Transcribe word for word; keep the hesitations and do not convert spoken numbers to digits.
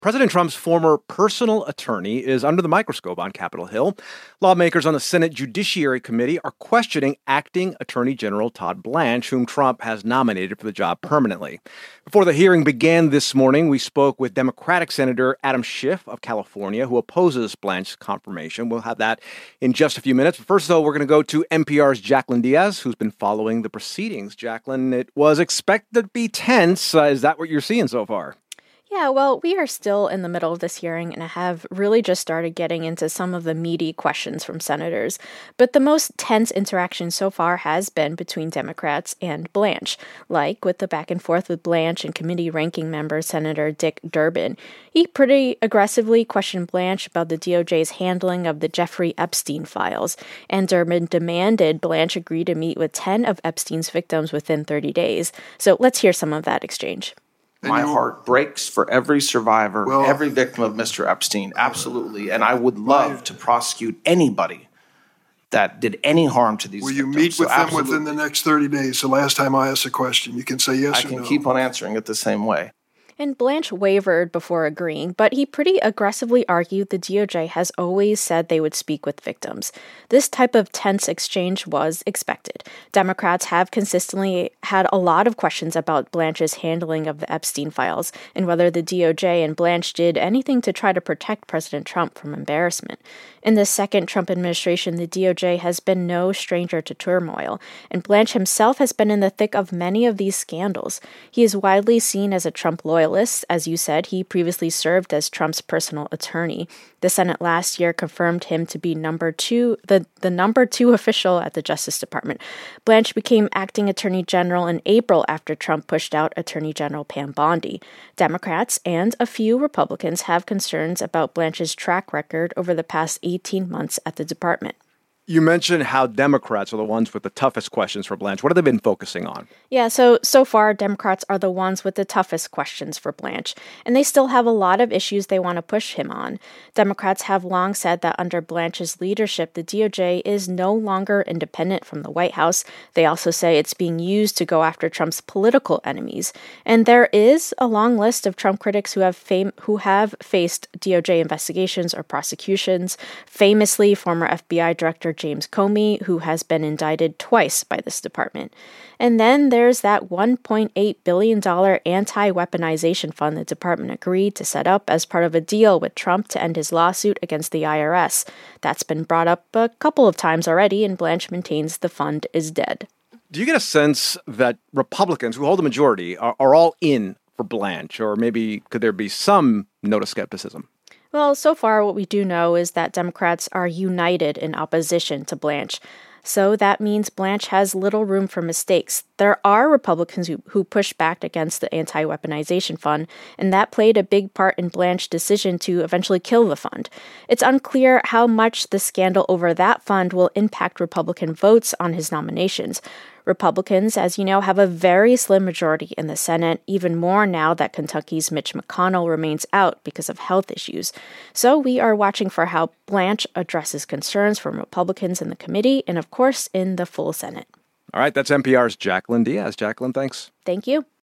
President Trump's former personal attorney is under the microscope on Capitol Hill. Lawmakers on the Senate Judiciary Committee are questioning acting Attorney General Todd Blanche, whom Trump has nominated for the job permanently. Before the hearing began this morning, we spoke with Democratic Senator Adam Schiff of California, who opposes Blanche's confirmation. We'll have that in just a few minutes. But first, though, we're going to go to N P R's Jacqueline Diaz, who's been following the proceedings. Jacqueline, it was expected to be tense. Uh, is that what you're seeing so far? Yeah, well, we are still in the middle of this hearing and have really just started getting into some of the meaty questions from senators. But the most tense interaction so far has been between Democrats and Blanche, like with the back and forth with Blanche and committee ranking member Senator Dick Durbin. He pretty aggressively questioned Blanche about the D O J's handling of the Jeffrey Epstein files, and Durbin demanded Blanche agree to meet with ten of Epstein's victims within thirty days. So let's hear some of that exchange. My heart breaks for every survivor, well, every victim of Mister Epstein, absolutely. And I would love to prosecute anybody that did any harm to these will victims. Will you meet so with them absolutely. within the next thirty days? The last time I asked a question, you can say yes I or no. can keep on answering it the same way. And Blanche wavered before agreeing, but he pretty aggressively argued the D O J has always said they would speak with victims. This type of tense exchange was expected. Democrats have consistently had a lot of questions about Blanche's handling of the Epstein files and whether the D O J and Blanche did anything to try to protect President Trump from embarrassment. In the second Trump administration, the D O J has been no stranger to turmoil, and Blanche himself has been in the thick of many of these scandals. He is widely seen as a Trump loyalist. As you said, he previously served as Trump's personal attorney. The Senate last year confirmed him to be number two, the, the number two official at the Justice Department. Blanche became acting Attorney General in April after Trump pushed out Attorney General Pam Bondi. Democrats and a few Republicans have concerns about Blanche's track record over the past eighteen months at the department. You mentioned how Democrats are the ones with the toughest questions for Blanche. What have they been focusing on? Yeah, so so far, Democrats are the ones with the toughest questions for Blanche, and they still have a lot of issues they want to push him on. Democrats have long said that under Blanche's leadership, the D O J is no longer independent from the White House. They also say it's being used to go after Trump's political enemies. And there is a long list of Trump critics who have fam- who have faced D O J investigations or prosecutions. Famously, former F B I Director James Comey, who has been indicted twice by this department. And then there's that one point eight billion dollars anti-weaponization fund the department agreed to set up as part of a deal with Trump to end his lawsuit against the I R S. That's been brought up a couple of times already, and Blanche maintains the fund is dead. Do you get a sense that Republicans, who hold the majority, are, are all in for Blanche? Or maybe could there be some note of skepticism? Well, so far what we do know is that Democrats are united in opposition to Blanche. So that means Blanche has little room for mistakes. There are Republicans who, who pushed back against the anti-weaponization fund, and that played a big part in Blanche's decision to eventually kill the fund. It's unclear how much the scandal over that fund will impact Republican votes on his nominations. Republicans, as you know, have a very slim majority in the Senate, even more now that Kentucky's Mitch McConnell remains out because of health issues. So we are watching for how Blanche addresses concerns from Republicans in the committee and, of course, in the full Senate. All right, that's N P R's Jacqueline Diaz. Jacqueline, thanks. Thank you.